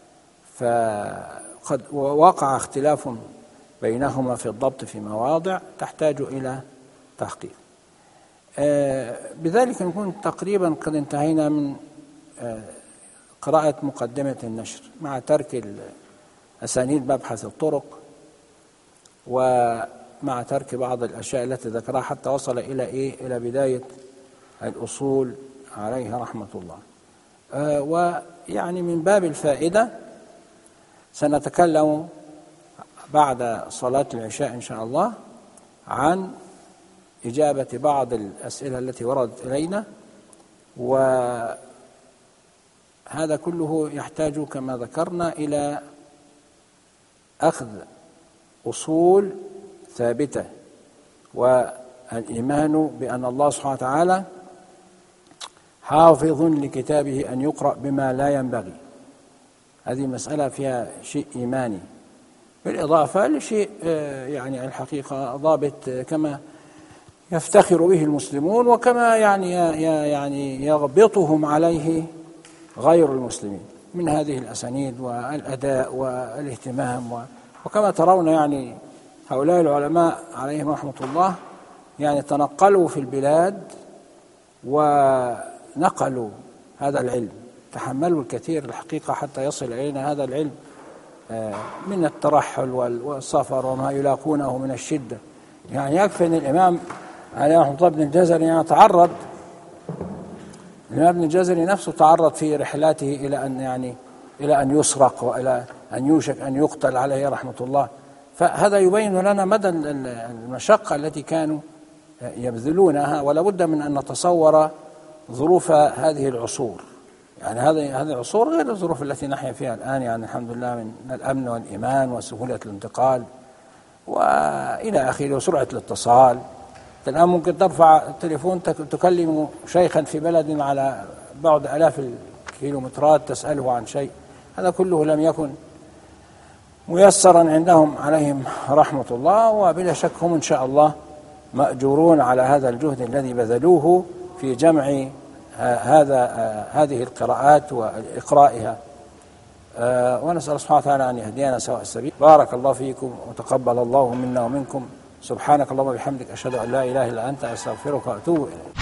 فقد وقع اختلاف بينهما في الضبط في مواضع تحتاج إلى تحقيق. بذلك نكون تقريبا قد انتهينا من قراءة مقدمة النشر مع ترك الأسانيد مبحث الطرق، ومع ترك بعض الأشياء التي ذكرها حتى وصل إلى إيه إلى بداية الأصول عليها رحمة الله. آه ويعني من باب الفائدة سنتكلم بعد صلاة العشاء إن شاء الله عن إجابة بعض الأسئلة التي وردت إلينا، وهذا كله يحتاج كما ذكرنا إلى أخذ أصول ثابتة والإيمان بأن الله سبحانه وتعالى حافظ لكتابه أن يقرأ بما لا ينبغي. هذه مسألة فيها شيء إيماني، بالإضافة لشيء يعني الحقيقة ضابط كما يفتخر به المسلمون، وكما يعني يعني يغبطهم عليه غير المسلمين من هذه الأسانيد والأداء والاهتمام. وكما ترون يعني هؤلاء العلماء عليهم رحمة الله يعني تنقلوا في البلاد ونقلوا هذا العلم، تحملوا الكثير الحقيقة حتى يصل إلينا هذا العلم من الترحل والسفر وما يلاقونه من الشدة. يعني يكفي أن الإمام عليه رحمة الله ابن الجزري يعني تعرض الإمام ابن الجزري نفسه تعرض في رحلاته إلى أن يعني إلى أن يسرق وإلى أن يوشك أن يقتل عليه رحمة الله. فهذا يبين لنا مدى المشقة التي كانوا يبذلونها، ولا بد من أن نتصور ظروف هذه العصور. يعني هذه هذه العصور غير الظروف التي نحيا فيها الآن، يعني الحمد لله من الأمن والإيمان وسهولة الانتقال وإلى آخره وسرعة الاتصال. الآن ممكن ترفع التليفون تكلم شيخا في بلد على بعد آلاف الكيلومترات تسأله عن شيء. هذا كله لم يكن ميسرا عندهم عليهم رحمة الله، وبلا شك هم إن شاء الله مأجورون على هذا الجهد الذي بذلوه في جمع هذا هذه القراءات وإقرائها. ونسأل سبحانه وتعالى أن يهدينا سواء السبيل. بارك الله فيكم وتقبل الله منا ومنكم. سبحانك اللهم وبحمدك أشهد أن لا إله إلا أنت أستغفرك وأتوب إليك.